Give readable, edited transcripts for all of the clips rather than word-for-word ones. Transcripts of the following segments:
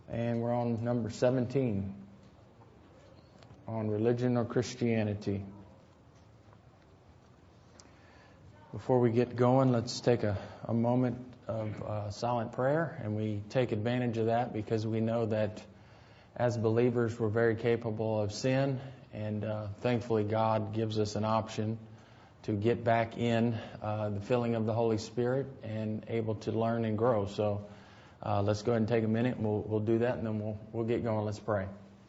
And we're on number 17 on religion or Christianity. Before we get going, let's take a moment of silent prayer, and we take advantage of that because we know that as believers we're very capable of sin, and thankfully God gives us an option to get back in the filling of the Holy Spirit and able to learn and grow. So let's go ahead and take a minute, and we'll do that, and then we'll get going. Let's pray.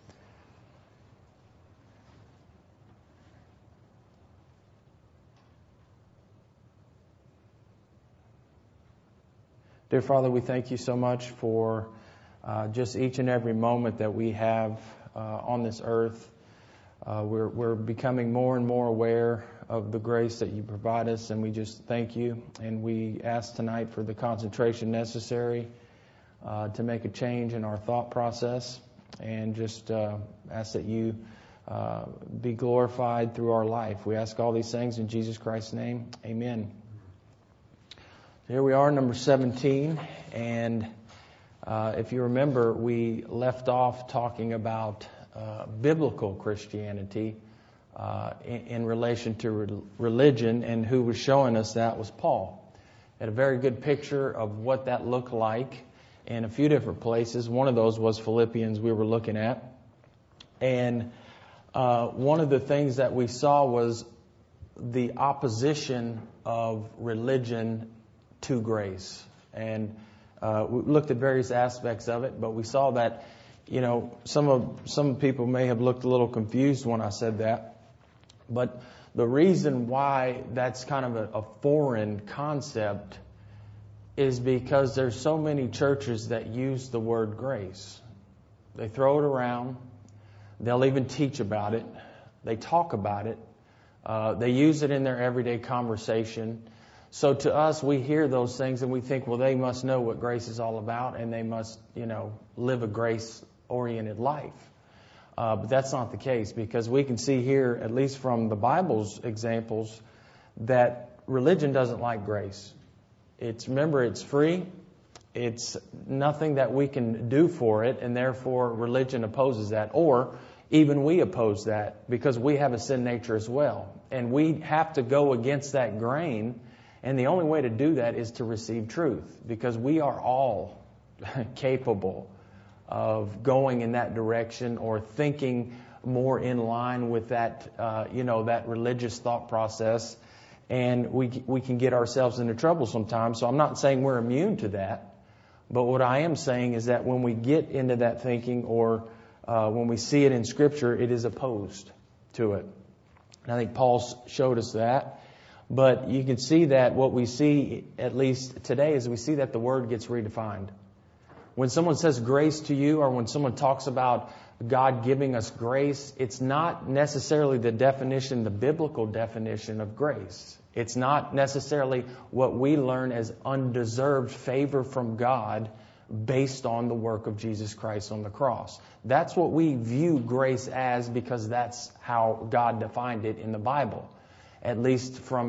Dear Father, we thank you so much for just each and every moment that we have on this earth. We're becoming more and more aware of the grace that you provide us, and we just thank you. And we ask tonight for the concentration necessary to make a change in our thought process, and just ask that you be glorified through our life. We ask all these things in Jesus Christ's name. Amen. Here we are, number 17, and if you remember, we left off talking about biblical Christianity in relation to religion, and who was showing us that was Paul. Had a very good picture of what that looked like in a few different places. One of those was Philippians we were looking at, and one of the things that we saw was the opposition of religion to grace. And we looked at various aspects of it, but we saw that, some people may have looked a little confused when I said that. But the reason why that's kind of a foreign concept is because there's so many churches that use the word grace. They throw it around. They'll even teach about it. They talk about it. They use it in their everyday conversation. So to us, we hear those things and we think, well, they must know what grace is all about, and they must, live a grace-oriented life. But that's not the case, because we can see here, at least from the Bible's examples, that religion doesn't like grace. Remember, it's free. It's nothing that we can do for it, and therefore religion opposes that. Or even we oppose that because we have a sin nature as well. And we have to go against that grain. And the only way to do that is to receive truth, because we are all capable of going in that direction or thinking more in line with that, that religious thought process. And we can get ourselves into trouble sometimes. So I'm not saying we're immune to that. But what I am saying is that when we get into that thinking, or when we see it in Scripture, it is opposed to it. And I think Paul showed us that. But you can see that what we see, at least today, is we see that the word gets redefined. When someone says grace to you, or when someone talks about God giving us grace, it's not necessarily the biblical definition of grace. It's not necessarily what we learn as undeserved favor from God based on the work of Jesus Christ on the cross. That's what we view grace as, because that's how God defined it in the Bible. At least from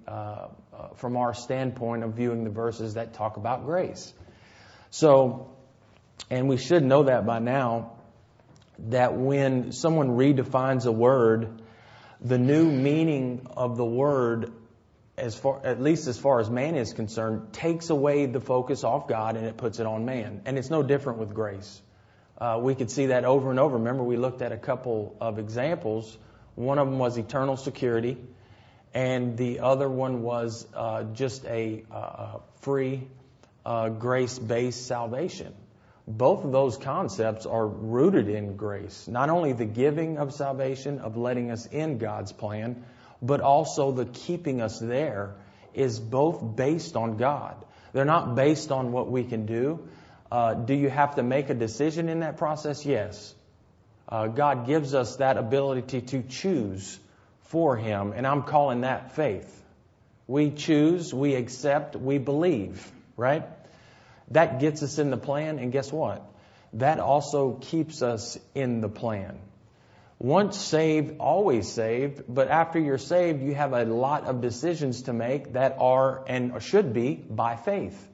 our standpoint of viewing the verses that talk about grace. So, and we should know that by now, that when someone redefines a word, the new meaning of the word, at least as far as man is concerned, takes away the focus off God and it puts it on man. And it's no different with grace. We could see that over and over. Remember, we looked at a couple of examples. One of them was eternal security. And the other one was just a free, grace-based salvation. Both of those concepts are rooted in grace. Not only the giving of salvation, of letting us in God's plan, but also the keeping us there is both based on God. They're not based on what we can do. Do you have to make a decision in that process? Yes. God gives us that ability to choose for Him, and I'm calling that faith. We choose, we accept, we believe, right? That gets us in the plan, and guess what? That also keeps us in the plan. Once saved, always saved, but after you're saved, you have a lot of decisions to make that are and should be by faith.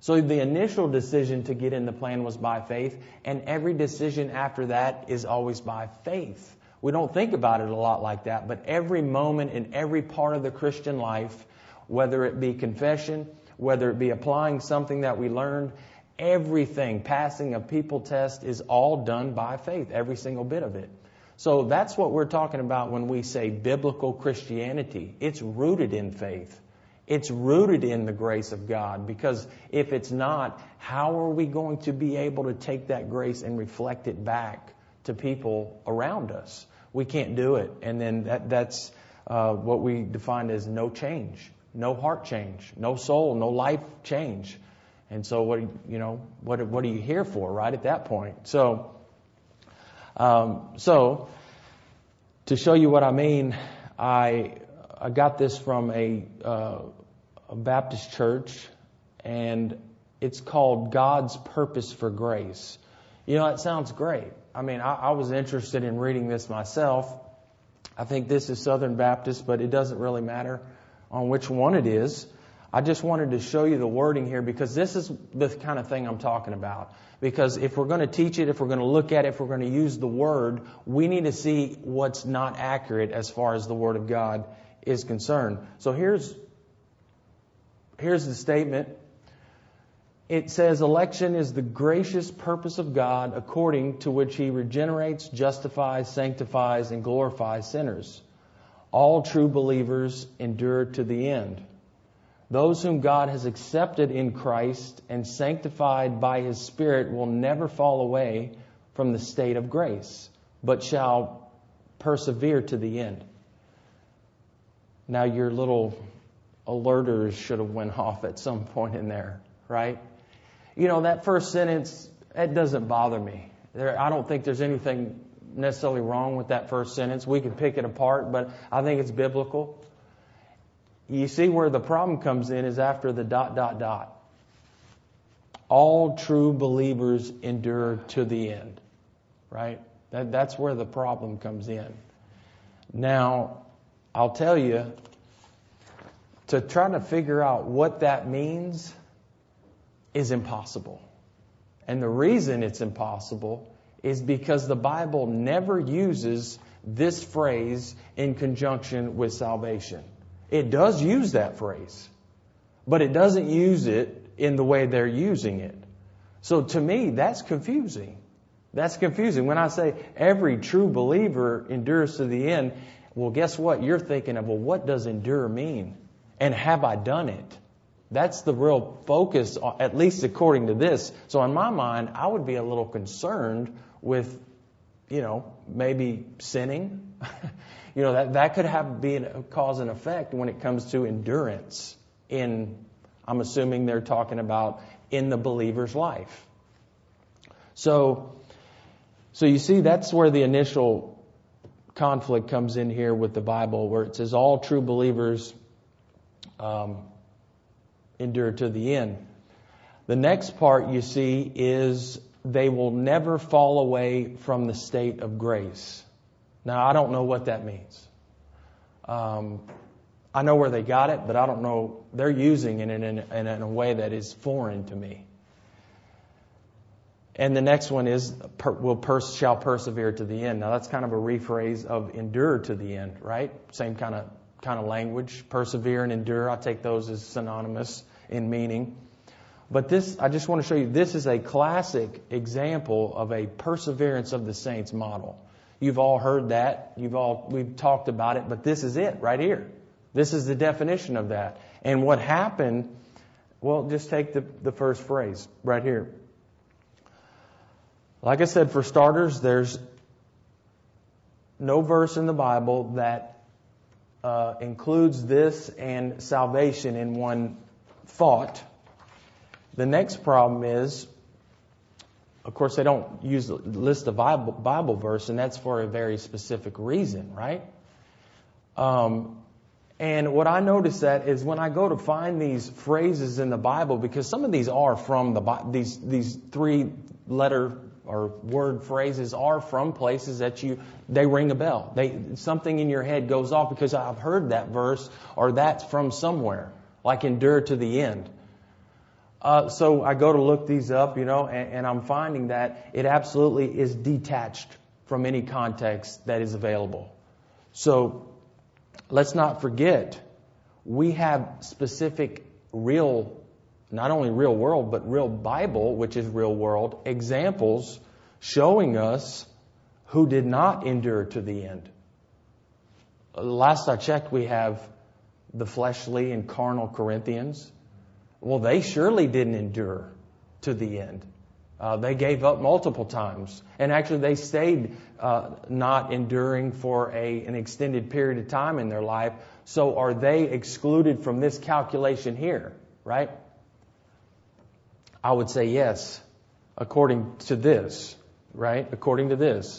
So the initial decision to get in the plan was by faith, and every decision after that is always by faith. We don't think about it a lot like that, but every moment in every part of the Christian life, whether it be confession, whether it be applying something that we learned, everything, passing a people test, is all done by faith, every single bit of it. So that's what we're talking about when we say biblical Christianity. It's rooted in faith. It's rooted in the grace of God, because if it's not, how are we going to be able to take that grace and reflect it back to people around us? We can't do it. And then that's what we define as no change, no heart change, no soul, no life change. And so what are you here for, right, at that point? So to show you what I mean, I got this from a Baptist church, and it's called God's Purpose for Grace. You know, it sounds great. I mean, I was interested in reading this myself. I think this is Southern Baptist, but it doesn't really matter on which one it is. I just wanted to show you the wording here, because this is the kind of thing I'm talking about. Because if we're going to teach it, if we're going to look at it, if we're going to use the Word, we need to see what's not accurate as far as the Word of God is concerned. So here's the statement. It says, election is the gracious purpose of God, according to which He regenerates, justifies, sanctifies, and glorifies sinners. All true believers endure to the end. Those whom God has accepted in Christ and sanctified by His Spirit will never fall away from the state of grace, but shall persevere to the end. Now your little alerters should have went off at some point in there, right? You know, that first sentence, it doesn't bother me. I don't think there's anything necessarily wrong with that first sentence. We can pick it apart, but I think it's biblical. You see where the problem comes in is after the ... All true believers endure to the end, right? That's where the problem comes in. Now, I'll tell you, to try to figure out what that means is impossible. And the reason it's impossible is because the Bible never uses this phrase in conjunction with salvation. It does use that phrase, but it doesn't use it in the way they're using it. So to me, that's confusing. That's confusing. When I say every true believer endures to the end, well, guess what? You're thinking of, well, what does endure mean? And have I done it? That's the real focus, at least according to this. So in my mind, I would be a little concerned with, maybe sinning. That could be a cause and effect when it comes to endurance I'm assuming they're talking about in the believer's life. So you see, that's where the initial conflict comes in here with the Bible, where it says all true believers endure to the end. The next part you see is they will never fall away from the state of grace. Now, I don't know what that means. I know where they got it, but I don't know. They're using it in a way that is foreign to me. And the next one is shall persevere to the end. Now, that's kind of a rephrase of endure to the end, right? Same kind of language. Persevere and endure, I take those as synonymous in meaning. But this, I just want to show you, this is a classic example of a perseverance of the saints model. You've all heard that. We've talked about it, but this is it right here. This is the definition of that. And what happened, well, just take the first phrase right here. Like I said, for starters, there's no verse in the Bible that includes this and salvation in one thought. The next problem is, of course, they don't list the Bible verse, and that's for a very specific reason, right? And what I notice that is when I go to find these phrases in the Bible, because some of these are from these 3-letter or word phrases are from places that they ring a bell. Something in your head goes off because I've heard that verse, or that's from somewhere, like endure to the end. So I go to look these up, and I'm finding that it absolutely is detached from any context that is available. So let's not forget, we have specific real, not only real world, but real Bible, which is real world, examples showing us who did not endure to the end. Last I checked, we have the fleshly and carnal Corinthians. Well, they surely didn't endure to the end. They gave up multiple times. And actually, they stayed not enduring for an extended period of time in their life. So are they excluded from this calculation here, right? I would say yes, according to this, right? According to this.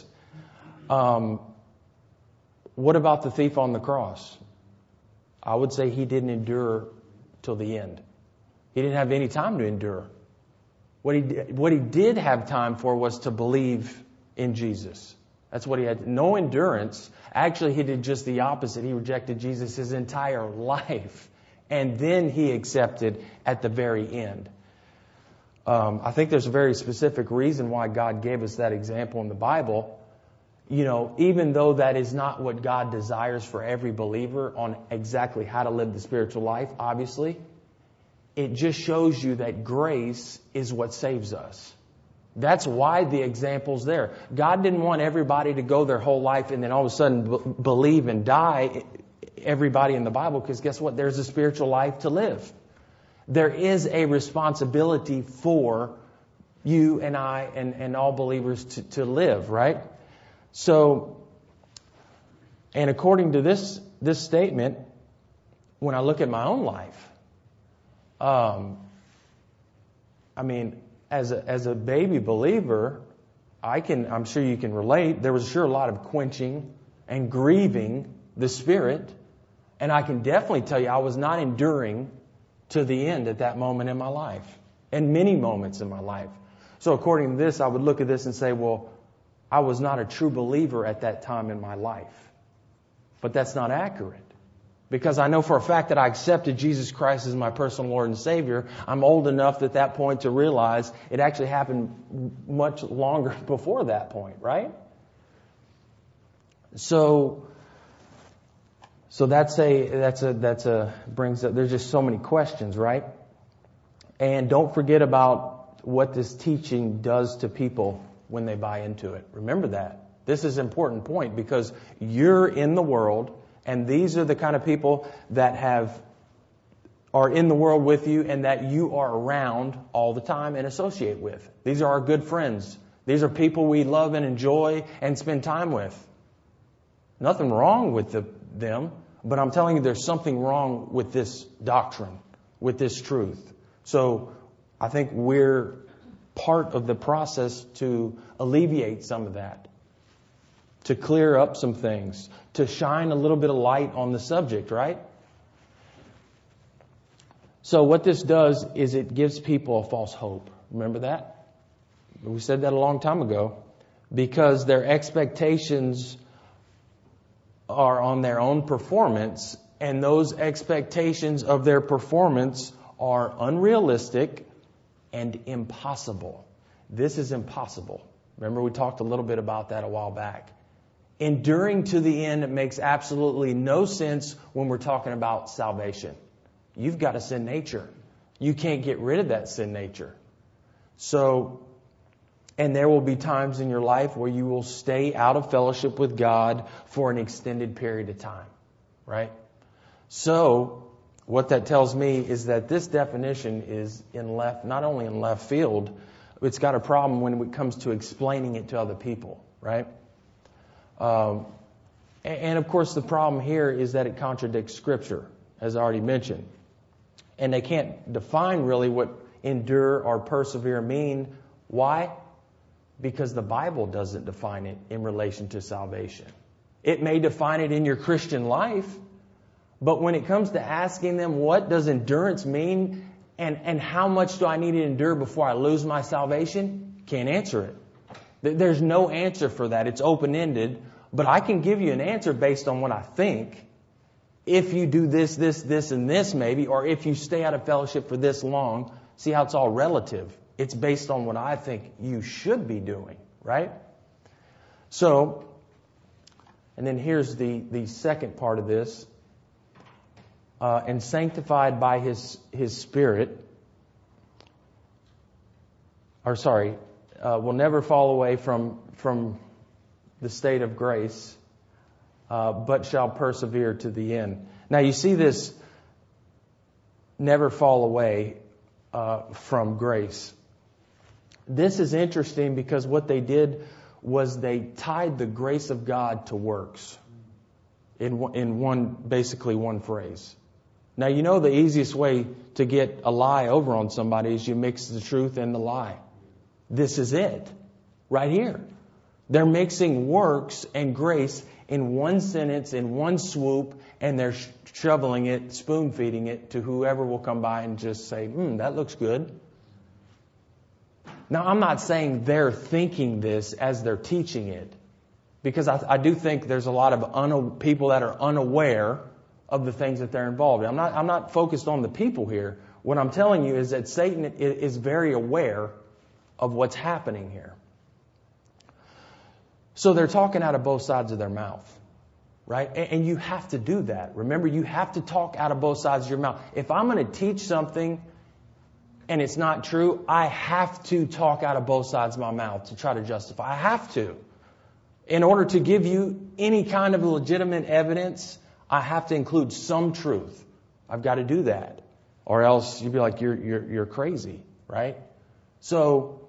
What about the thief on the cross? I would say he didn't endure till the end. He didn't have any time to endure. What he did have time for was to believe in Jesus. That's what he had. No endurance. Actually, he did just the opposite. He rejected Jesus his entire life. And then he accepted at the very end. I think there's a very specific reason why God gave us that example in the Bible. Even though that is not what God desires for every believer on exactly how to live the spiritual life, obviously, it just shows you that grace is what saves us. That's why the example's there. God didn't want everybody to go their whole life and then all of a sudden believe and die, everybody in the Bible, because guess what? There's a spiritual life to live. There is a responsibility for you and I and all believers to live, right? So, and according to this statement, when I look at my own life, as a baby believer, I'm sure you can relate. There was sure a lot of quenching and grieving the Spirit. And I can definitely tell you I was not enduring to the end at that moment in my life. And many moments in my life. So according to this, I would look at this and say, well, I was not a true believer at that time in my life. But that's not accurate. Because I know for a fact that I accepted Jesus Christ as my personal Lord and Savior. I'm old enough at that point to realize it actually happened much longer before that point, right? So brings up, there's just so many questions, right? And don't forget about what this teaching does to people when they buy into it. Remember that. This is an important point because you're in the world. And these are the kind of people that are in the world with you and that you are around all the time and associate with. These are our good friends. These are people we love and enjoy and spend time with. Nothing wrong with them, but I'm telling you there's something wrong with this doctrine, with this truth. So I think we're part of the process to alleviate some of that, to clear up some things, to shine a little bit of light on the subject, right? So what this does is it gives people a false hope. Remember that? We said that a long time ago. Because their expectations are on their own performance, and those expectations of their performance are unrealistic and impossible. This is impossible. Remember we talked a little bit about that a while back. Enduring to the end makes absolutely no sense when we're talking about salvation. You've got a sin nature. You can't get rid of that sin nature. So, and there will be times in your life where you will stay out of fellowship with God for an extended period of time, right? So, what that tells me is that this definition is not only in left field, it's got a problem when it comes to explaining it to other people, right? And of course, the problem here is that it contradicts Scripture, as I already mentioned. And they can't define really what endure or persevere mean. Why? Because the Bible doesn't define it in relation to salvation. It may define it in your Christian life, but when it comes to asking them what does endurance mean and how much do I need to endure before I lose my salvation, can't answer it. There's no answer for that. It's open-ended. But I can give you an answer based on what I think. If you do this, and this maybe, or if you stay out of fellowship for this long, See how it's all relative. It's based on what I think you should be doing, right? So, and then here's the second part of this. And sanctified by His Spirit, will never fall away from the state of grace, but shall persevere to the end. Now you see this never fall away from grace. This is interesting because what they did was they tied the grace of God to works in basically one phrase. Now, you know the easiest way to get a lie over on somebody is you mix the truth and the lie. This is it, right here. They're mixing works and grace in one sentence, in one swoop, and they're shoveling it, spoon-feeding it to whoever will come by and just say, that looks good. Now, I'm not saying they're thinking this as they're teaching it, because I do think there's a lot of people that are unaware of the things that they're involved in. I'm not focused on the people here. What I'm telling you is that Satan is very aware of what's happening here. So they're talking out of both sides of their mouth, right? And you have to do that. Remember, you have to talk out of both sides of your mouth. If I'm going to teach something and it's not true, I have to talk out of both sides of my mouth to try to justify. I have to. In order to give you any kind of legitimate evidence, I have to include some truth. I've got to do that. Or else you'd be like, you're crazy, right? So,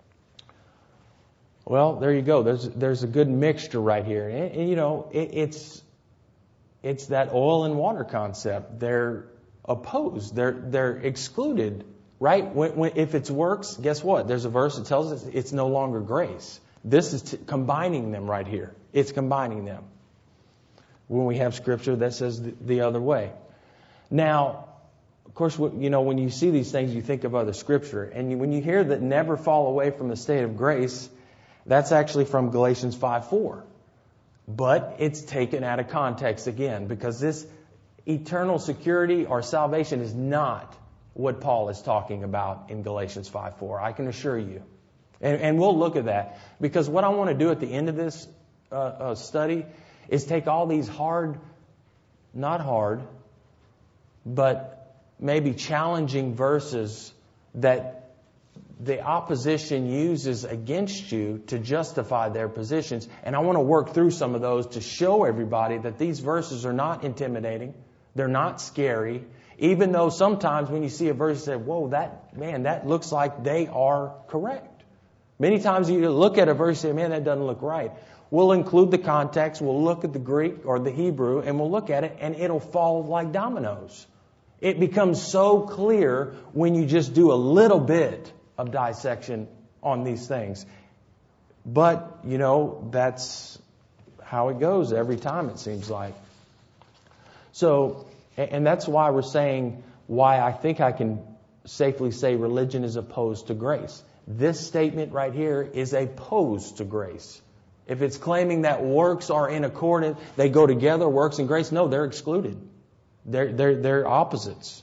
well, there you go. There's a good mixture right here. And you know, it's that oil and water concept. They're opposed. They're excluded, right? If it's works, guess what? There's a verse that tells us it's no longer grace. This is combining them right here. It's combining them. When we have scripture that says the other way. Now, of course, you know, when you see these things, you think of other scripture. And when you hear that never fall away from the state of grace, that's actually from Galatians 5:4. But it's taken out of context again, because this eternal security or salvation is not what Paul is talking about in Galatians 5:4. I can assure you. And we'll look at that. Because what I want to do at the end of this study is take all these not hard, but maybe challenging verses that the opposition uses against you to justify their positions. And I want to work through some of those to show everybody that these verses are not intimidating. They're not scary. Even though sometimes when you see a verse, you say, whoa, that looks like they are correct. Many times you look at a verse and say, man, that doesn't look right. We'll include the context, we'll look at the Greek or the Hebrew, and we'll look at it, and it'll fall like dominoes. It becomes so clear when you just do a little bit of dissection on these things. But, you know, that's how it goes every time, it seems like. So, and that's why we're saying why I think I can safely say religion is opposed to grace. This statement right here is opposed to grace. If it's claiming that works are in accordance, they go together, works and grace, no, they're excluded. They're opposites.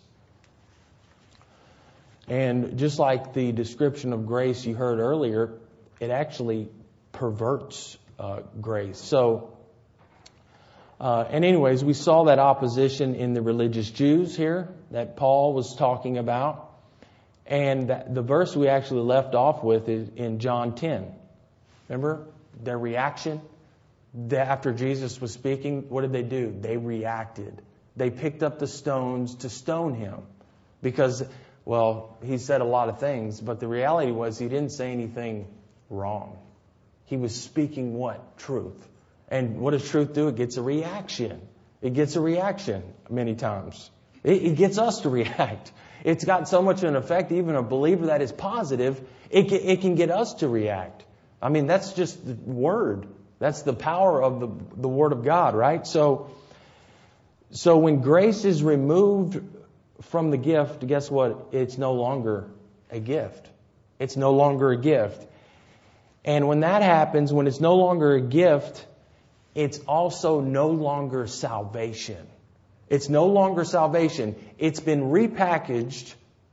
And just like the description of grace you heard earlier, it actually perverts grace. So, and anyways, we saw that opposition in the religious Jews here that Paul was talking about. And the verse we actually left off with is in John 10. Remember their reaction? After Jesus was speaking, what did they do? They reacted. They picked up the stones to stone him. Because, well, he said a lot of things, but the reality was he didn't say anything wrong. He was speaking what? Truth. And what does truth do? It gets a reaction. It gets a reaction many times. It gets us to react. It's got so much of an effect, even a believer that is positive, it can get us to react. I mean, that's just the Word. That's the power of the Word of God, right? So when grace is removed from the gift, guess what? It's no longer a gift. It's no longer a gift. And when that happens, when it's no longer a gift, it's also no longer salvation. It's no longer salvation. It's been repackaged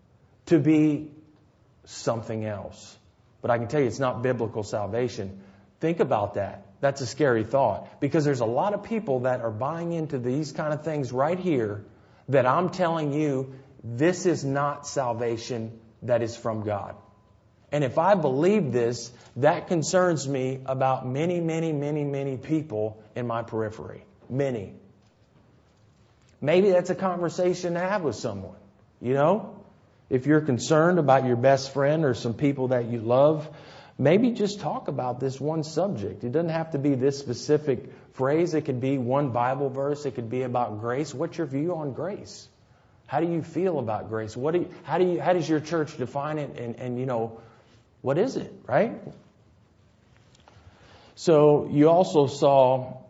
to be something else. But I can tell you it's not biblical salvation. Think about that. That's a scary thought, because there's a lot of people that are buying into these kind of things right here that I'm telling you, this is not salvation that is from God. And if I believe this, that concerns me about many, many, many, many people in my periphery. Many. Maybe that's a conversation to have with someone. You know, if you're concerned about your best friend or some people that you love, maybe just talk about this one subject. It doesn't have to be this specific phrase. It could be one Bible verse. It could be about grace. What's your view on grace? How do you feel about grace? How does your church define it? And you know, what is it, right? So you also saw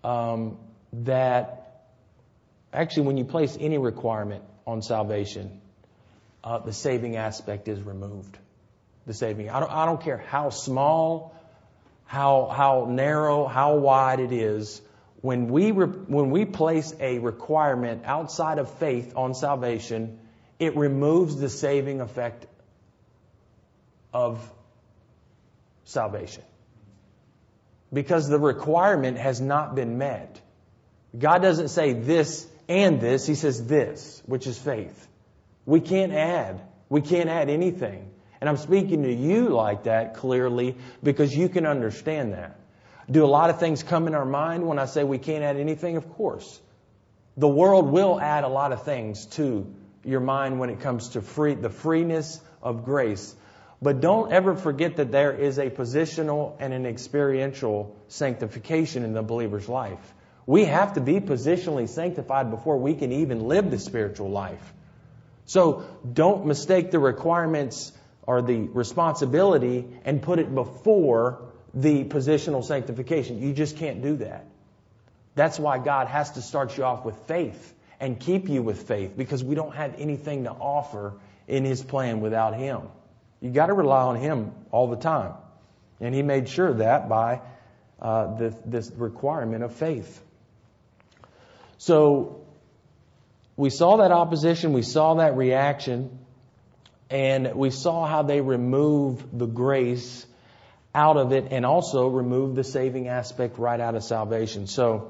that actually when you place any requirement on salvation, the saving aspect is removed. The saving. I don't care how small, how narrow, how wide it is. When we place a requirement outside of faith on salvation, it removes the saving effect of salvation. Because the requirement has not been met. God doesn't say this and this. He says this, which is faith. We can't add. We can't add anything. And I'm speaking to you like that clearly because you can understand that. Do a lot of things come in our mind when I say we can't add anything? Of course. The world will add a lot of things to your mind when it comes to the freeness of grace. But don't ever forget that there is a positional and an experiential sanctification in the believer's life. We have to be positionally sanctified before we can even live the spiritual life. So don't mistake the requirements or the responsibility and put it before the positional sanctification. You just can't do that. That's why God has to start you off with faith and keep you with faith, because we don't have anything to offer in His plan without Him. You got to rely on Him all the time. And He made sure that by this requirement of faith. So we saw that opposition, we saw that reaction, and we saw how they remove the grace out of it and also remove the saving aspect right out of salvation. So,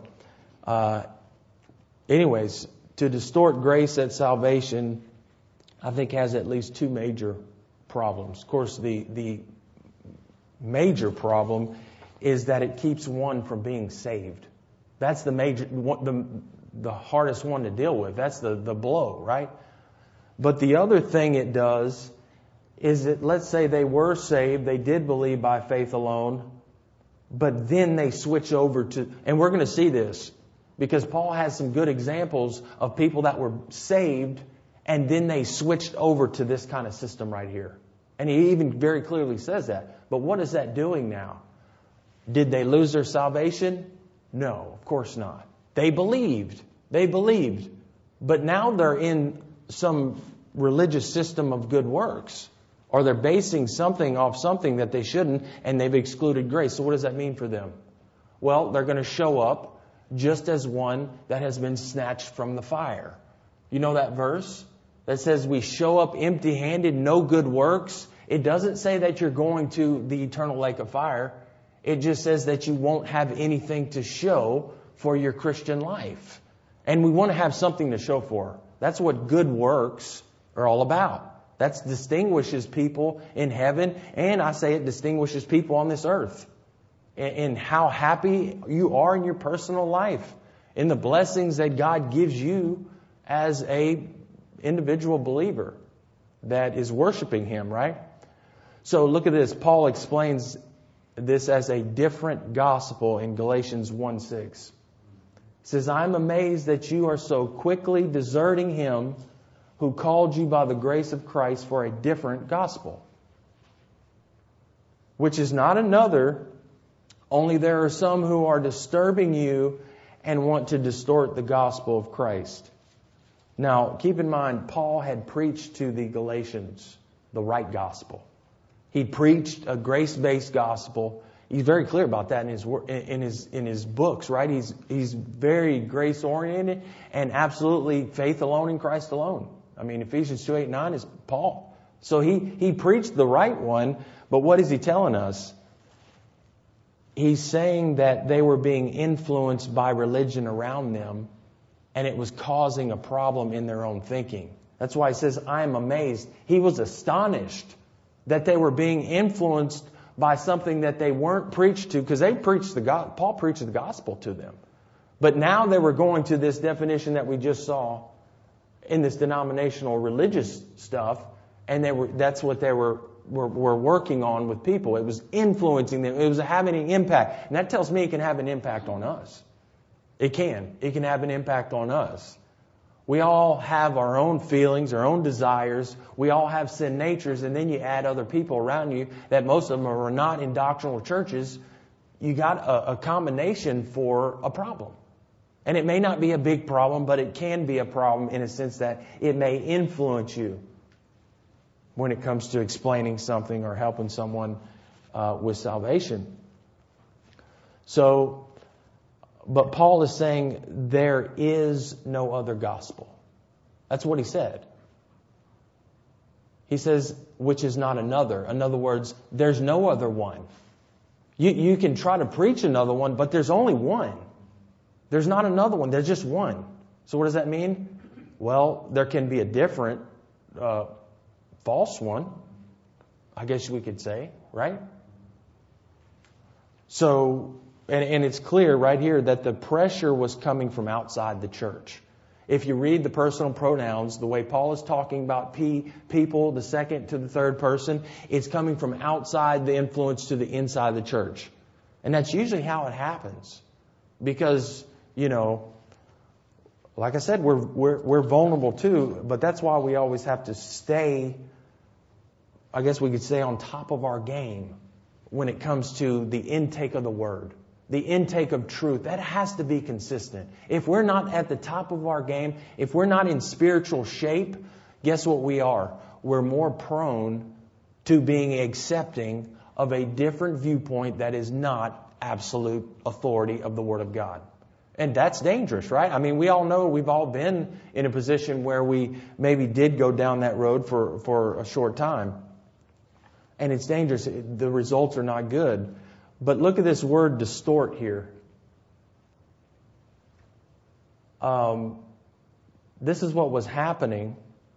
anyways, to distort grace at salvation, I think has at least two major problems. Of course, the major problem is that it keeps one from being saved. That's the major, the hardest one to deal with. That's the blow, right? But the other thing it does is that, let's say they were saved, they did believe by faith alone, but then they switch over to, and we're going to see this, because Paul has some good examples of people that were saved, and then they switched over to this kind of system right here. And he even very clearly says that. But what is that doing now? Did they lose their salvation? No, of course not. They believed. But now they're in some religious system of good works. Or they're basing something off something that they shouldn't, and they've excluded grace. So what does that mean for them? Well, they're going to show up just as one that has been snatched from the fire. You know that verse that says we show up empty-handed, no good works? It doesn't say that you're going to the eternal lake of fire. It just says that you won't have anything to show for your Christian life. And we want to have something to show for. That's what good works are all about. That distinguishes people in heaven, and I say it distinguishes people on this earth. In how happy you are in your personal life, in the blessings that God gives you as a individual believer that is worshiping Him, right? So look at this. Paul explains this as a different gospel in Galatians 1:6. He says, I'm amazed that you are so quickly deserting Him who called you by the grace of Christ for a different gospel, which is not another, only there are some who are disturbing you and want to distort the gospel of Christ. Now, keep in mind, Paul had preached to the Galatians the right gospel. He preached a grace-based gospel. He's very clear about that in his books, right? He's very grace-oriented and absolutely faith alone in Christ alone. I mean, Ephesians 2:8-9 is Paul. So he preached the right one, but what is he telling us? He's saying that they were being influenced by religion around them, and it was causing a problem in their own thinking. That's why he says, I am amazed. He was astonished that they were being influenced by something that they weren't preached to, because Paul preached the gospel to them. But now they were going to this definition that we just saw in this denominational religious stuff, and that's what they were working on with people. It was influencing them. It was having an impact. And that tells me it can have an impact on us. It can. It can have an impact on us. We all have our own feelings, our own desires. We all have sin natures, and then you add other people around you that most of them are not in doctrinal churches. You got a combination for a problem. And it may not be a big problem, but it can be a problem in a sense that it may influence you when it comes to explaining something or helping someone with salvation. So, but Paul is saying there is no other gospel. That's what he said. He says, which is not another. In other words, there's no other one. You can try to preach another one, but there's only one. There's not another one. There's just one. So what does that mean? Well, there can be a different false one, I guess we could say, right? So, and it's clear right here that the pressure was coming from outside the church. If you read the personal pronouns, the way Paul is talking about people, the second to the third person, it's coming from outside the influence to the inside of the church. And that's usually how it happens. Because, like I said, we're vulnerable too, but that's why we always have to stay, I guess we could say, on top of our game when it comes to the intake of the Word, the intake of truth. That has to be consistent. If we're not at the top of our game, if we're not in spiritual shape, guess what we are? We're more prone to being accepting of a different viewpoint that is not absolute authority of the Word of God. And that's dangerous, right? I mean, we all know we've all been in a position where we maybe did go down that road for a short time. And it's dangerous. The results are not good. But look at this word distort here. This is what was happening.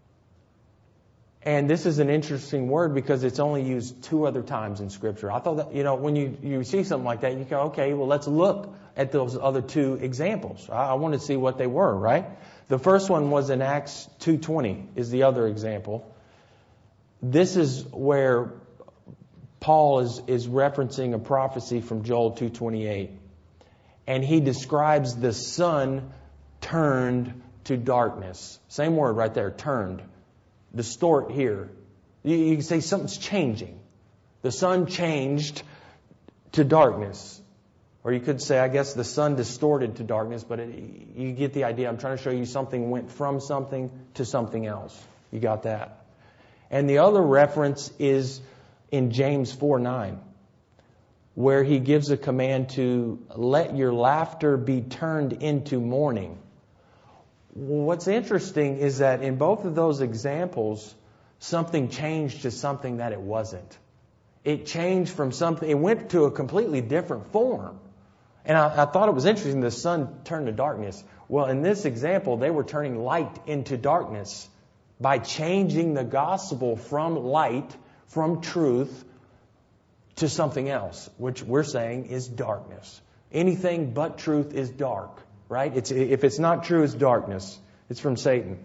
And this is an interesting word because it's only used 2 other times in Scripture. I thought that, when you see something like that, you go, okay, well, let's look at those other 2 examples. I want to see what they were, right? The first one was in Acts 2:20 is the other example. This is where Paul is referencing a prophecy from Joel 2:28. And he describes the sun turned to darkness. Same word right there, turned. Distort here. You can say something's changing. The sun changed to darkness. Or you could say, I guess, the sun distorted to darkness, but you get the idea. I'm trying to show you something went from something to something else. You got that. And the other reference is in James 4:9, where he gives a command to let your laughter be turned into mourning. What's interesting is that in both of those examples, something changed to something that it wasn't. It changed from something, it went to a completely different form. And I thought it was interesting, the sun turned to darkness. Well, in this example, they were turning light into darkness by changing the gospel from light, from truth, to something else, which we're saying is darkness. Anything but truth is dark, right? If it's not true, it's darkness. It's from Satan.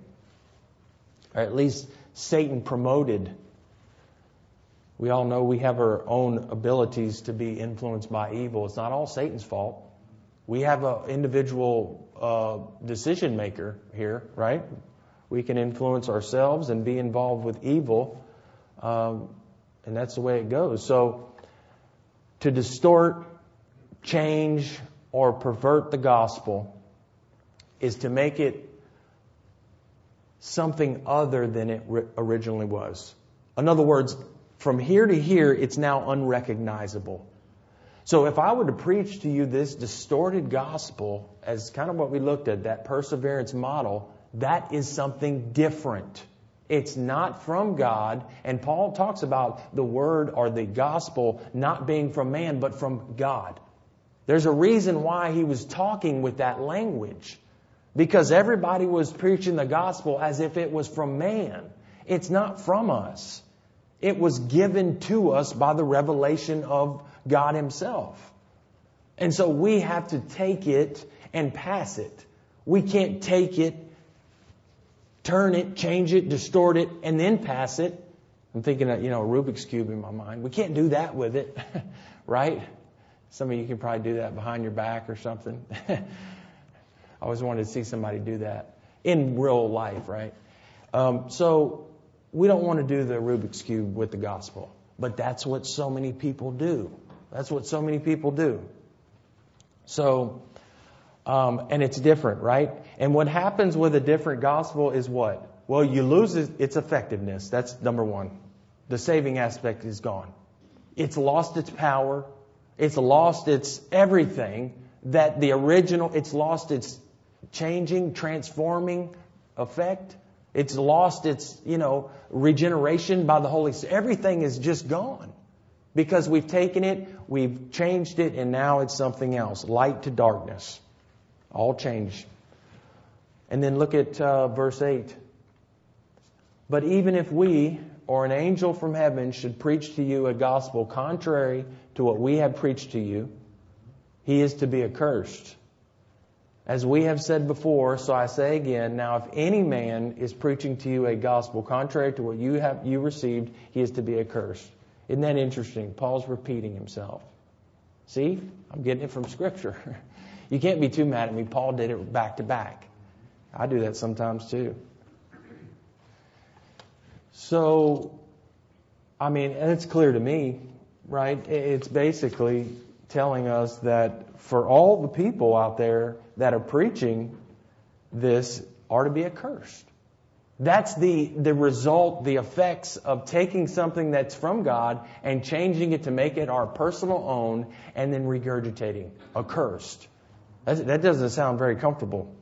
Or at least Satan promoted. We all know we have our own abilities to be influenced by evil. It's not all Satan's fault. We have an individual decision maker here, right? We can influence ourselves and be involved with evil. And that's the way it goes. So to distort, change, or pervert the gospel is to make it something other than it originally was. In other words, from here to here, it's now unrecognizable. So if I were to preach to you this distorted gospel as kind of what we looked at, that perseverance model, that is something different. It's not from God. And Paul talks about the word or the gospel not being from man, but from God. There's a reason why he was talking with that language. Because everybody was preaching the gospel as if it was from man. It's not from us. It was given to us by the revelation of God Himself. And so we have to take it and pass it. We can't take it, turn it, change it, distort it, and then pass it. I'm thinking of, a Rubik's Cube in my mind. We can't do that with it, right? Some of you can probably do that behind your back or something. I always wanted to see somebody do that in real life, right? So we don't want to do the Rubik's Cube with the gospel. But that's what so many people do. That's what so many people do. So, and it's different, right? And what happens with a different gospel is what? Well, you lose its effectiveness. That's number one. The saving aspect is gone. It's lost its power. It's lost its everything that the original, it's lost its changing, transforming effect. It's lost its, regeneration by the Holy Spirit. Everything is just gone because we've taken it, we've changed it, and now it's something else. Light to darkness. All changed. And then look at verse 8. But even if we or an angel from heaven should preach to you a gospel contrary to what we have preached to you, he is to be accursed. As we have said before, so I say again, now if any man is preaching to you a gospel contrary to what you received, he is to be accursed. Isn't that interesting? Paul's repeating himself. See? I'm getting it from Scripture. You can't be too mad at me. Paul did it back to back. I do that sometimes too. So, and it's clear to me, right? It's basically telling us that for all the people out there that are preaching this are to be accursed. That's the result, the effects of taking something that's from God and changing it to make it our personal own and then regurgitating. Accursed. That doesn't sound very comfortable.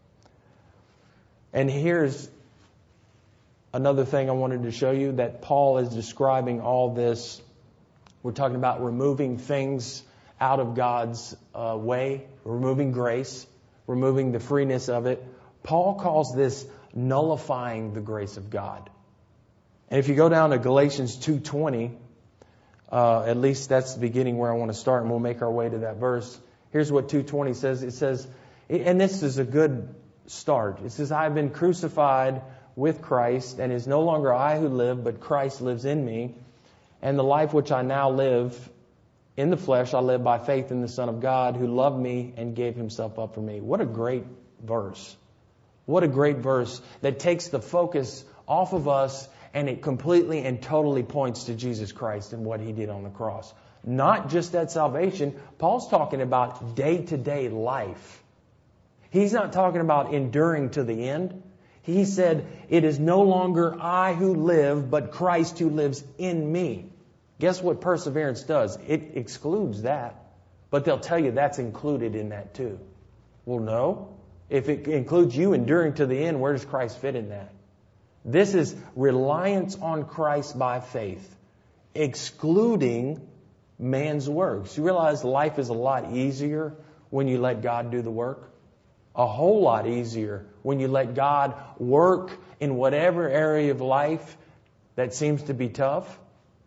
And here's another thing I wanted to show you, that Paul is describing all this. We're talking about removing things out of God's way, removing grace, removing the freeness of it. Paul calls this nullifying the grace of God. And if you go down to Galatians 2:20, at least that's the beginning where I want to start, and we'll make our way to that verse. Here's what 2:20 says. It says, and this is a good start. It says, I have been crucified with Christ, and it is no longer I who live, but Christ lives in me. And the life which I now live in the flesh, I live by faith in the Son of God, who loved me and gave Himself up for me. What a great verse. What a great verse that takes the focus off of us, and it completely and totally points to Jesus Christ and what He did on the cross. Not just that salvation. Paul's talking about day-to-day life. He's not talking about enduring to the end. He said, it is no longer I who live, but Christ who lives in me. Guess what perseverance does? It excludes that. But they'll tell you that's included in that too. Well, no. If it includes you enduring to the end, where does Christ fit in that? This is reliance on Christ by faith, excluding man's works. You realize life is a lot easier when you let God do the work? A whole lot easier when you let God work in whatever area of life that seems to be tough.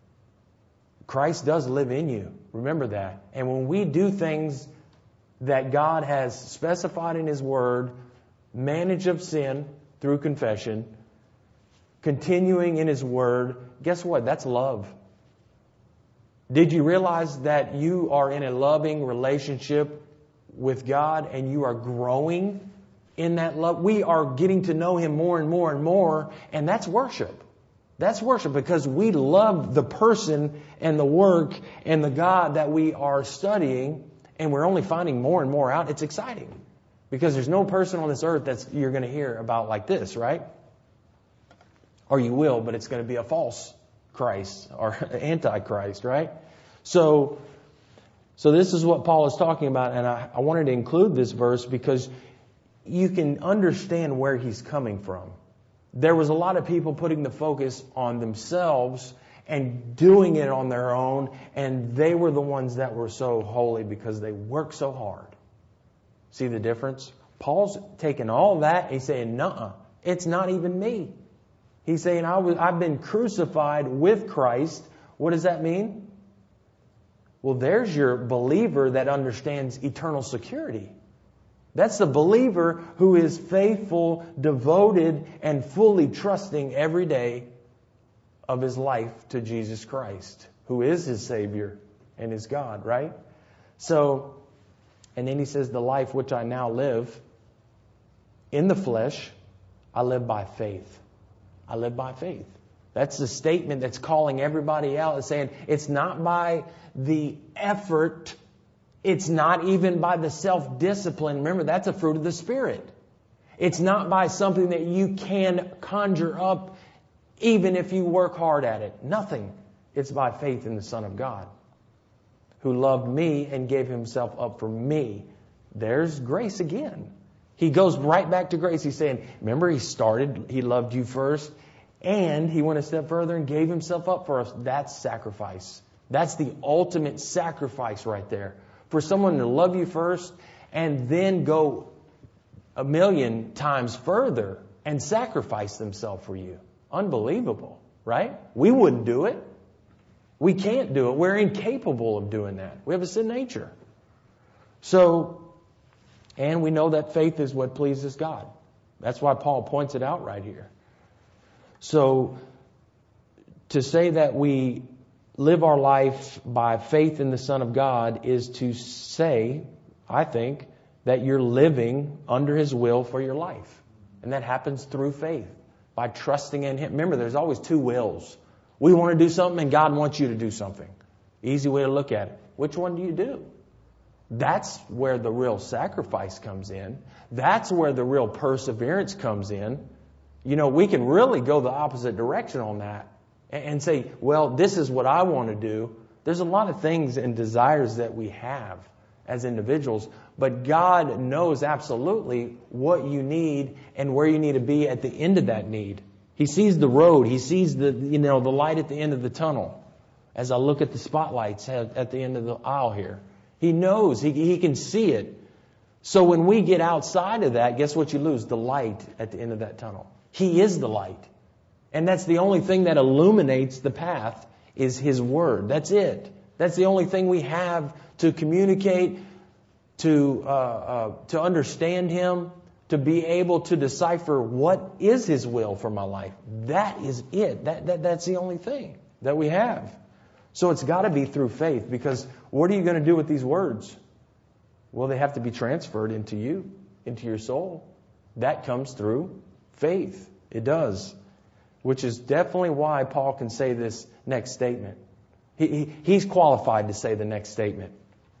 Christ does live in you. Remember that. And when we do things that God has specified in His Word, manage of sin through confession, continuing in His Word, guess what? That's love. Did you realize that you are in a loving relationship with God and you are growing in that love? We are getting to know Him more and more and more, and that's worship. That's worship because we love the person and the work and the God that we are studying, and we're only finding more and more out. It's exciting because there's no person on this earth that you're going to hear about like this, right? Or you will, but it's going to be a false Christ or antichrist, right? So this is what Paul is talking about, and I wanted to include this verse because you can understand where he's coming from. There was a lot of people putting the focus on themselves and doing it on their own, and they were the ones that were so holy because they worked so hard. See the difference? Paul's taking all that and he's saying, nuh-uh, it's not even me. He's saying, I've been crucified with Christ. What does that mean? Well, there's your believer that understands eternal security. That's the believer who is faithful, devoted, and fully trusting every day of his life to Jesus Christ, who is his Savior and his God, right? So, and then he says, the life which I now live in the flesh, I live by faith. I live by faith. That's the statement that's calling everybody out and saying, it's not by the effort. It's not even by the self-discipline. Remember, that's a fruit of the Spirit. It's not by something that you can conjure up even if you work hard at it. Nothing. It's by faith in the Son of God, who loved me and gave himself up for me. There's grace again. He goes right back to grace. He's saying, remember, he loved you first, and he went a step further and gave himself up for us. That's sacrifice. That's the ultimate sacrifice right there. For someone to love you first and then go 1,000,000 times further and sacrifice themselves for you. Unbelievable, right? We wouldn't do it. We can't do it. We're incapable of doing that. We have a sin nature. So, and we know that faith is what pleases God. That's why Paul points it out right here. So, to say that we live our life by faith in the Son of God is to say, I think, that you're living under His will for your life. And that happens through faith, by trusting in Him. Remember, there's always two wills. We want to do something and God wants you to do something. Easy way to look at it. Which one do you do? That's where the real sacrifice comes in. That's where the real perseverance comes in. You know, we can really go the opposite direction on that and say, well, this is what I want to do. There's a lot of things and desires that we have as individuals, but God knows absolutely what you need and where you need to be at the end of that need. He sees the road. He sees the light at the end of the tunnel. As I look at the spotlights at the end of the aisle here, He knows. He can see it. So when we get outside of that, guess what you lose? The light at the end of that tunnel. He is the light. And that's the only thing that illuminates the path is His Word. That's it. That's the only thing we have to communicate, to understand Him, to be able to decipher what is His will for my life. That is it. That's the only thing that we have. So it's got to be through faith, because what are you going to do with these words? Well, they have to be transferred into you, into your soul. That comes through faith. It does. Which is definitely why Paul can say this next statement. He's qualified to say the next statement.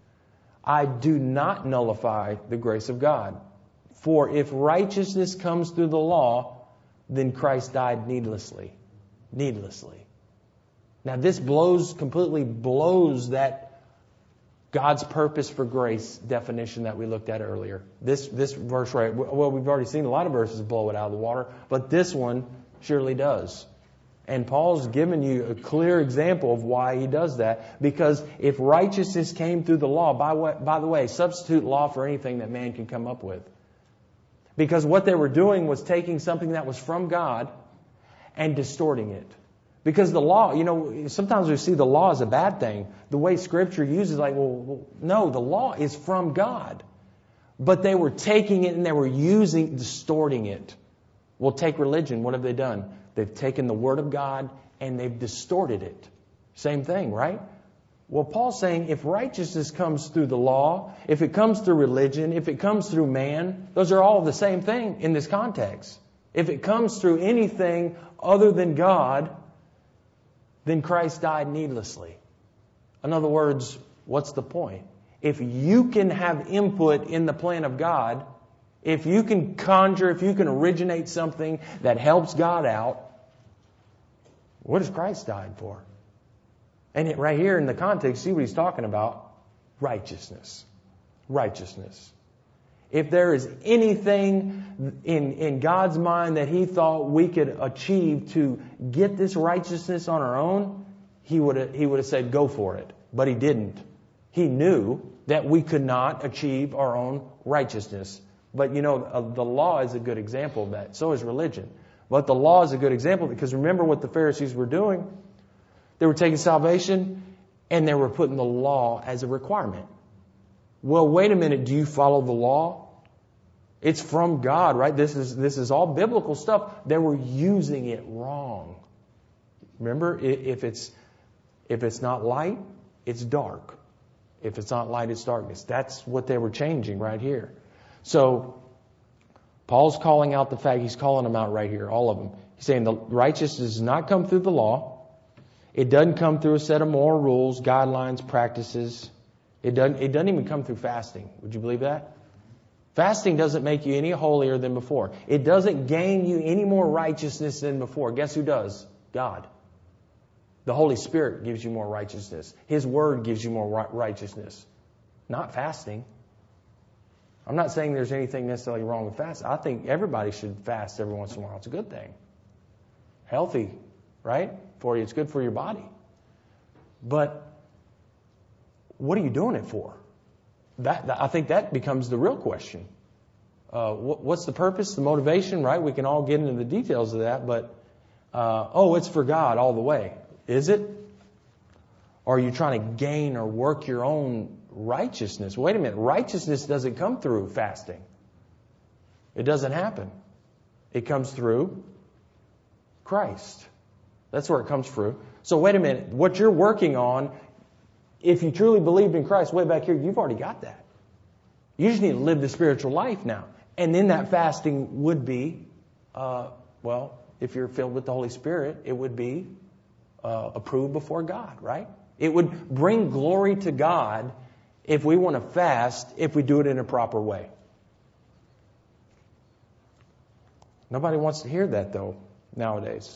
I do not nullify the grace of God. For if righteousness comes through the law, then Christ died needlessly. Needlessly. Now this completely blows that God's purpose for grace definition that we looked at earlier. This verse right, well, we've already seen a lot of verses blow it out of the water, but this one surely does. And Paul's given you a clear example of why he does that. Because if righteousness came through the law, by the way, substitute law for anything that man can come up with. Because what they were doing was taking something that was from God and distorting it. Because the law, sometimes we see the law as a bad thing. The way Scripture uses well, no, the law is from God. But they were taking it and they were distorting it. Well, take religion. What have they done? They've taken the Word of God and they've distorted it. Same thing, right? Well, Paul's saying if righteousness comes through the law, if it comes through religion, if it comes through man, those are all the same thing in this context. If it comes through anything other than God, then Christ died needlessly. In other words, what's the point? If you can have input in the plan of God, if you can conjure, if you can originate something that helps God out, what has Christ died for? And right here in the context, see what he's talking about? Righteousness. Righteousness. If there is anything in God's mind that He thought we could achieve to get this righteousness on our own, He would have said, go for it. But He didn't. He knew that we could not achieve our own righteousness. But the law is a good example of that. So is religion. But the law is a good example because remember what the Pharisees were doing? They were taking salvation and they were putting the law as a requirement. Well, wait a minute. Do you follow the law? It's from God, right? This is all biblical stuff. They were using it wrong. Remember, if it's not light, it's dark. If it's not light, it's darkness. That's what they were changing right here. So Paul's calling out the fact, he's calling them out right here, all of them. He's saying the righteousness does not come through the law. It doesn't come through a set of moral rules, guidelines, practices. It doesn't even come through fasting. Would you believe that? Fasting doesn't make you any holier than before. It doesn't gain you any more righteousness than before. Guess who does? God. The Holy Spirit gives you more righteousness. His Word gives you more righteousness. Not fasting. I'm not saying there's anything necessarily wrong with fasting. I think everybody should fast every once in a while. It's a good thing. Healthy, right? For you. It's good for your body. But what are you doing it for? I think that becomes the real question. What's the purpose, the motivation, right? We can all get into the details of that, but it's for God all the way. Is it? Or are you trying to gain or work your own righteousness? Wait a minute. Righteousness doesn't come through fasting. It doesn't happen. It comes through Christ. That's where it comes through. So wait a minute. What you're working on, if you truly believed in Christ way back here, you've already got that. You just need to live the spiritual life now. And then that fasting would be, if you're filled with the Holy Spirit, it would be approved before God, right? It would bring glory to God if we want to fast, if we do it in a proper way. Nobody wants to hear that, though, nowadays.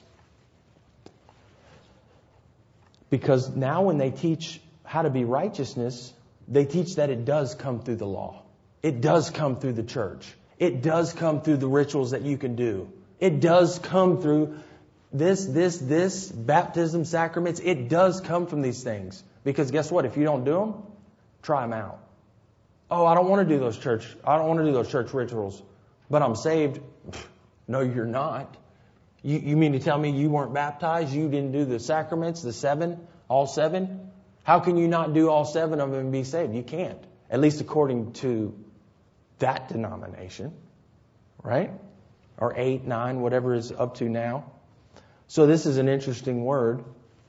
Because now when they teach how to be righteousness, they teach that it does come through the law. It does come through the church. It does come through the rituals that you can do. It does come through this, baptism, sacraments. It does come from these things. Because guess what? If you don't do them, try them out. Oh, I don't want to do those church rituals. But I'm saved. No, you're not. You mean to tell me you weren't baptized? You didn't do the sacraments, all seven? How can you not do all seven of them and be saved? You can't. At least according to that denomination. Right? Or 8, 9, whatever is up to now. So this is an interesting word.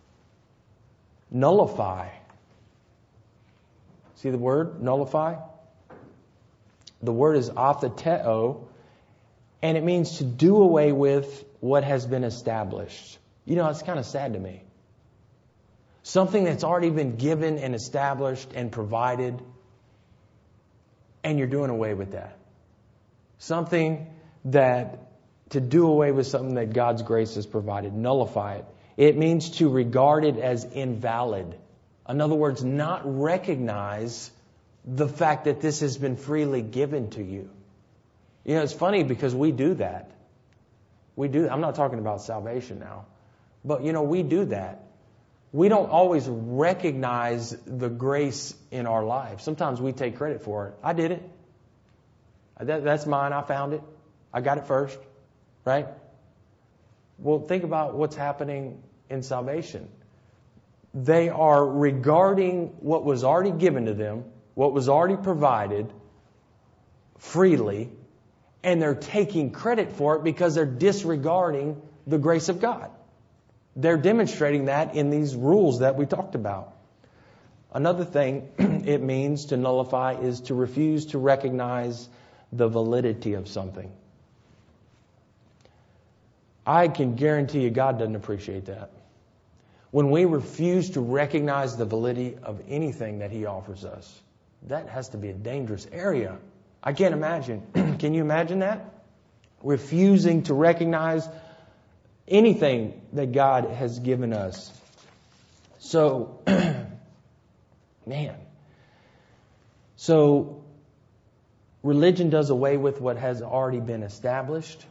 Nullify. See the word? Nullify? The word is aphateo, and it means to do away with what has been established. It's kind of sad to me. Something that's already been given and established and provided, and you're doing away with that. To do away with something that God's grace has provided. Nullify it. It means to regard it as invalid. In other words, not recognize the fact that this has been freely given to you. It's funny because we do that. I'm not talking about salvation now. But, we do that. We don't always recognize the grace in our lives. Sometimes we take credit for it. I did it. That's mine. I found it. I got it first. Right? Well, think about what's happening in salvation. They are regarding what was already given to them, what was already provided freely, and they're taking credit for it because they're disregarding the grace of God. They're demonstrating that in these rules that we talked about. Another thing it means to nullify is to refuse to recognize the validity of something. I can guarantee you God doesn't appreciate that. When we refuse to recognize the validity of anything that He offers us, that has to be a dangerous area. I can't imagine. Can you imagine that? Refusing to recognize anything that God has given us. So, man. So, religion does away with what has already been established,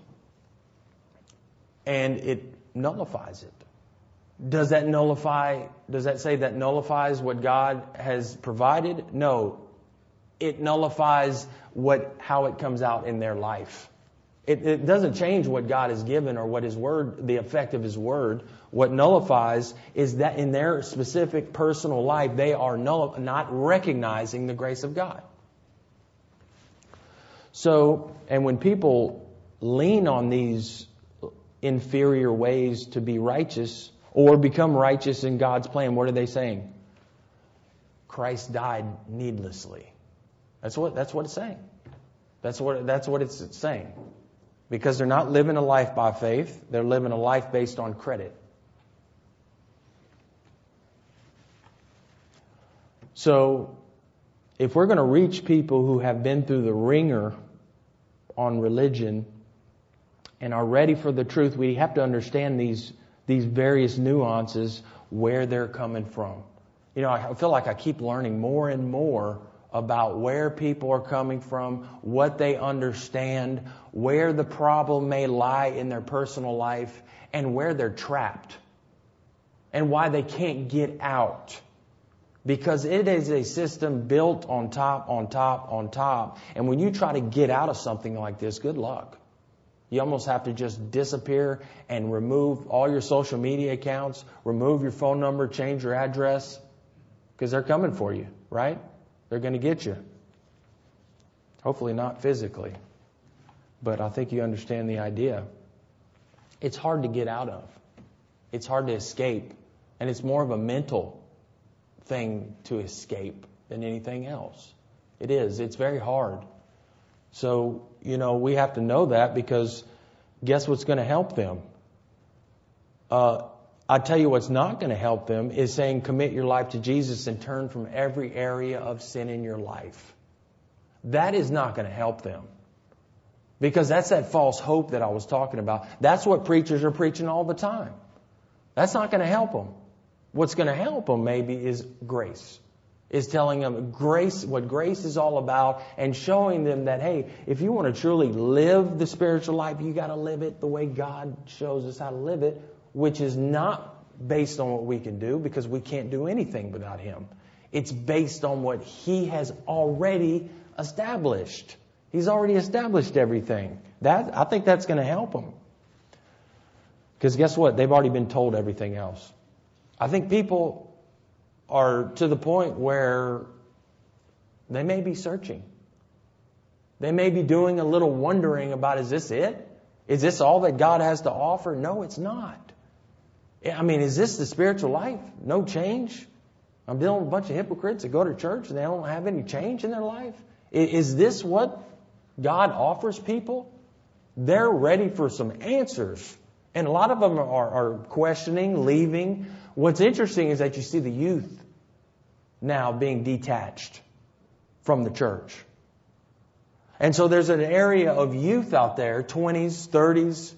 and it nullifies it. Does that say that nullifies what God has provided? No. It nullifies how it comes out in their life. It doesn't change what God has given or what His Word, the effect of His Word. What nullifies is that in their specific personal life, they are not recognizing the grace of God. So, and when people lean on these inferior ways to be righteous or become righteous in God's plan, what are they saying? Christ died needlessly. That's what it's saying. That's what it's saying. Because they're not living a life by faith, they're living a life based on credit. So, if we're going to reach people who have been through the ringer on religion and are ready for the truth, we have to understand these various nuances, where they're coming from. You know, I feel like I keep learning more and more about where people are coming from, what they understand, where the problem may lie in their personal life, and where they're trapped, and why they can't get out. Because it is a system built on top, on top, on top. And when you try to get out of something like this, good luck. You almost have to just disappear and remove all your social media accounts, remove your phone number, change your address, because they're coming for you, right? They're going to get you. Hopefully not physically, but I think you understand the idea. It's hard to get out of. It's hard to escape. And it's more of a mental thing to escape than anything else. It is. It's very hard. So, we have to know that, because guess what's going to help them? I tell you what's not going to help them is saying commit your life to Jesus and turn from every area of sin in your life. That is not going to help them. Because that's that false hope that I was talking about. That's what preachers are preaching all the time. That's not going to help them. What's going to help them maybe is grace. Is telling them grace, what grace is all about, and showing them that, hey, if you want to truly live the spiritual life, you got to live it the way God shows us how to live it, which is not based on what we can do, because we can't do anything without Him. It's based on what He has already established. He's already established everything. I think that's going to help them. Because guess what? They've already been told everything else. I think people are to the point where they may be searching. They may be doing a little wondering about, is this it? Is this all that God has to offer? No, it's not. I mean, is this the spiritual life? No change? I'm dealing with a bunch of hypocrites that go to church and they don't have any change in their life. Is this what God offers people? They're ready for some answers. And a lot of them are questioning, leaving. What's interesting is that you see the youth now being detached from the church. And so there's an area of youth out there, 20s, 30s,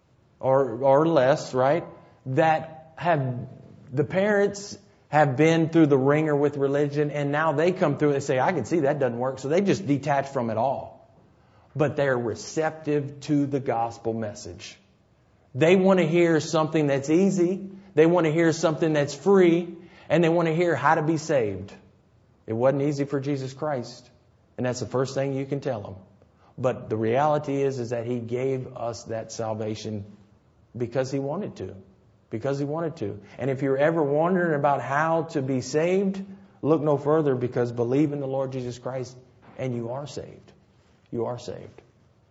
or less, right? That the parents have been through the ringer with religion, and now they come through and say, I can see that doesn't work. So they just detach from it all. But they're receptive to the gospel message. They want to hear something that's easy. They want to hear something that's free. And they want to hear how to be saved. It wasn't easy for Jesus Christ. And that's the first thing you can tell them. But the reality is that He gave us that salvation because He wanted to. Because He wanted to. And if you're ever wondering about how to be saved, look no further, because believe in the Lord Jesus Christ and you are saved. You are saved.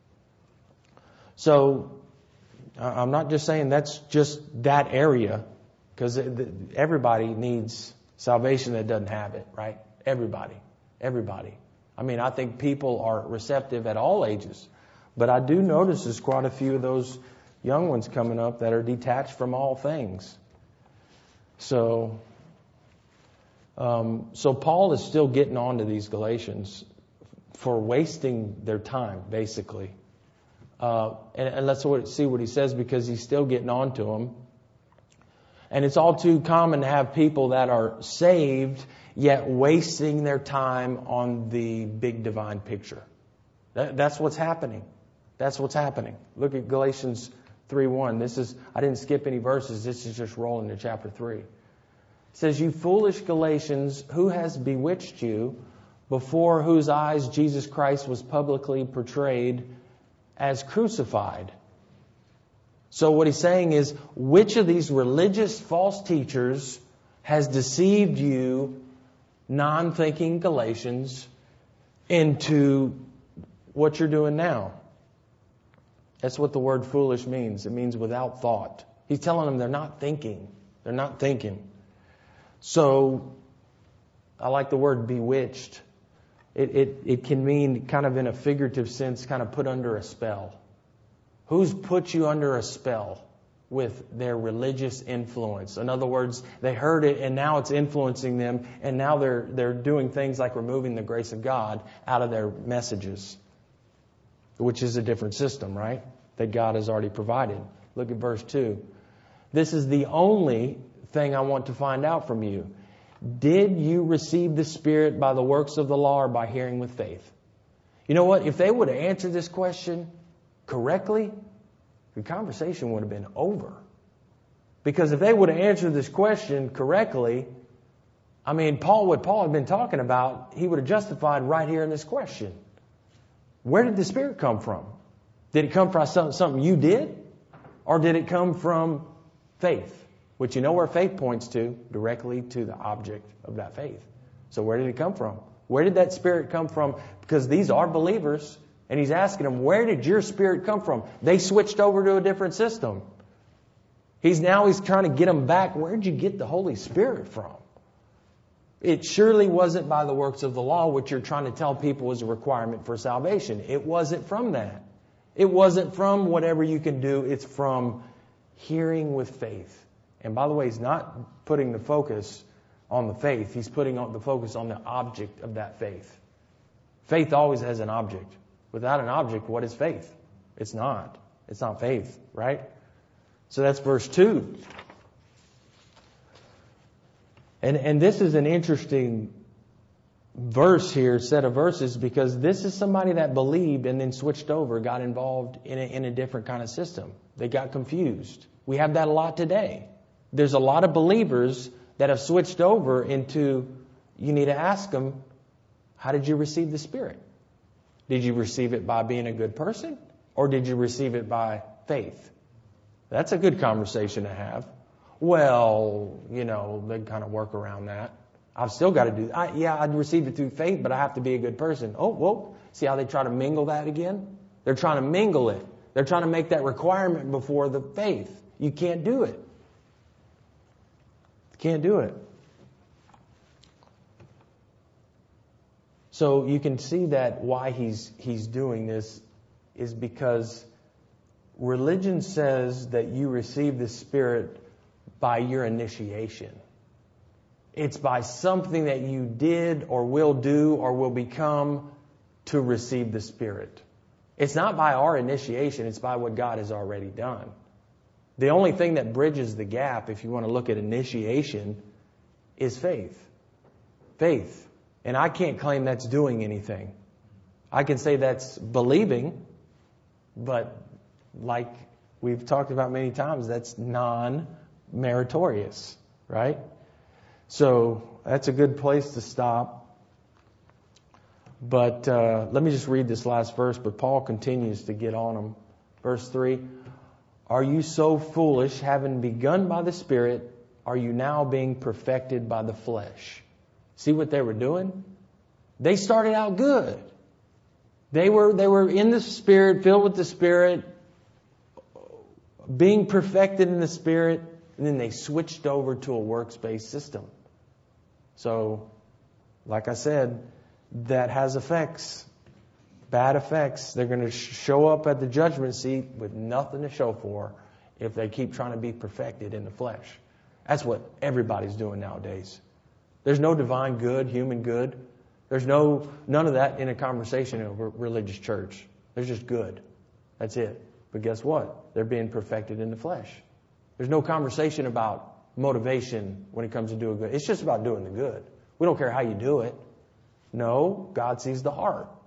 So, I'm not just saying that's just that area, because everybody needs salvation that doesn't have it, right? Everybody. I mean, I think people are receptive at all ages. But I do notice there's quite a few of those young ones coming up that are detached from all things. So Paul is still getting on to these Galatians for wasting their time, basically. And let's see what he says, because he's still getting on to them. And it's all too common to have people that are saved, yet wasting their time on the big divine picture. That's what's happening. That's what's happening. Look at Galatians 3:1. I didn't skip any verses. This is just rolling to chapter 3. It says, "You foolish Galatians, who has bewitched you, before whose eyes Jesus Christ was publicly portrayed as crucified?" So what he's saying is, which of these religious false teachers has deceived you, non-thinking Galatians, into what you're doing now? That's what the word foolish means. It means without thought. He's telling them they're not thinking. They're not thinking. So I like the word bewitched. It can mean kind of in a figurative sense, kind of put under a spell. Who's put you under a spell with their religious influence? In other words, they heard it and now it's influencing them, and now they're doing things like removing the grace of God out of their messages, which is a different system, right? That God has already provided. Look at verse 2. "This is the only thing I want to find out from you. Did you receive the Spirit by the works of the law or by hearing with faith?" You know what? If they would have answered this question correctly, the conversation would have been over. Because if they would have answered this question correctly, what Paul had been talking about, he would have justified right here in this question. Where did the Spirit come from? Did it come from something you did? Or did it come from faith? Which you know where faith points to, directly to the object of that faith. So where did it come from? Where did that Spirit come from? Because these are believers, and he's asking them, where did your Spirit come from? They switched over to a different system. He's trying to get them back. Where did you get the Holy Spirit from? It surely wasn't by the works of the law, which you're trying to tell people is a requirement for salvation. It wasn't from that. It wasn't from whatever you can do. It's from hearing with faith. And by the way, he's not putting the focus on the faith. He's putting the focus on the object of that faith. Faith always has an object. Without an object, what is faith? It's not. It's not faith, right? So that's verse 2. And this is an interesting verse here, set of verses, because this is somebody that believed and then switched over, got involved in a different kind of system. They got confused. We have that a lot today. There's a lot of believers that have switched over into, you need to ask them, how did you receive the Spirit? Did you receive it by being a good person? Or did you receive it by faith? That's a good conversation to have. Well, they kind of work around that. I've still got to do that. I'd received it through faith, but I have to be a good person. Oh, whoa. See how they try to mingle that again? They're trying to mingle it. They're trying to make that requirement before the faith. You can't do it. You can't do it. So you can see that why he's doing this is because religion says that you receive the Spirit by your initiation. It's by something that you did or will do or will become to receive the Spirit. It's not by our initiation, it's by what God has already done. The only thing that bridges the gap, if you want to look at initiation, is faith. Faith. And I can't claim that's doing anything. I can say that's believing, but like we've talked about many times, that's non-meritorious, right? So that's a good place to stop. But let me just read this last verse, but Paul continues to get on them. Verse 3, "Are you so foolish, having begun by the Spirit, are you now being perfected by the flesh?" See what they were doing? They started out good. They were in the Spirit, filled with the Spirit, being perfected in the Spirit, and then they switched over to a works-based system. So, like I said, that has effects, bad effects. They're going to show up at the judgment seat with nothing to show for if they keep trying to be perfected in the flesh. That's what everybody's doing nowadays. There's no divine good, human good. There's none of that in a conversation in a religious church. There's just good. That's it. But guess what? They're being perfected in the flesh. There's no conversation about motivation when it comes to doing good. It's just about doing the good. We don't care how you do it. No, God sees the heart.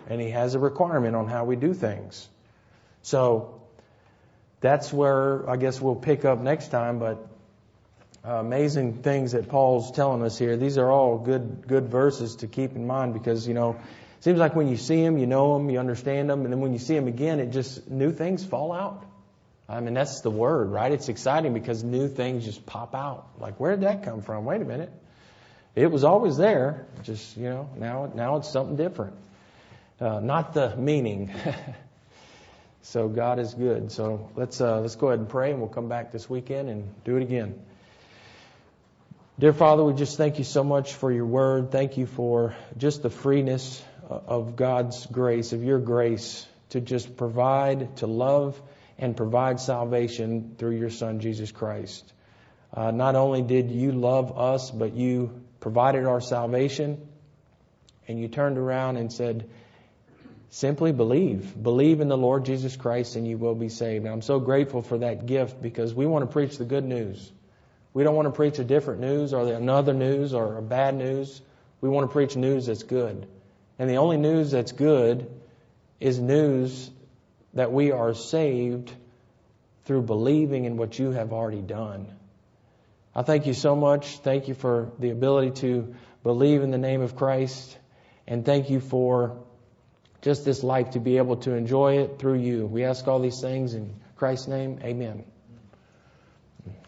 and He has a requirement on how we do things. So that's where I guess we'll pick up next time, but amazing things that Paul's telling us here. These are all good verses to keep in mind because, it seems like when you see them, you know them, you understand them, and then when you see them again, it just, new things fall out. I mean, that's the word, right? It's exciting because new things just pop out. Like, where did that come from? Wait a minute. It was always there. Just, now it's something different. Not the meaning. So God is good. So let's go ahead and pray, and we'll come back this weekend and do it again. Dear Father, we just thank you so much for your word. Thank you for just the freeness of God's grace, of your grace, to just provide, to love, and provide salvation through your Son, Jesus Christ. Not only did you love us, but you provided our salvation, and you turned around and said, simply believe. Believe in the Lord Jesus Christ and you will be saved. And I'm so grateful for that gift because we want to preach the good news. We don't want to preach a different news or another news or a bad news. We want to preach news that's good. And the only news that's good is news that we are saved through believing in what you have already done. I thank you so much. Thank you for the ability to believe in the name of Christ. And thank you for just this life to be able to enjoy it through you. We ask all these things in Christ's name. Amen.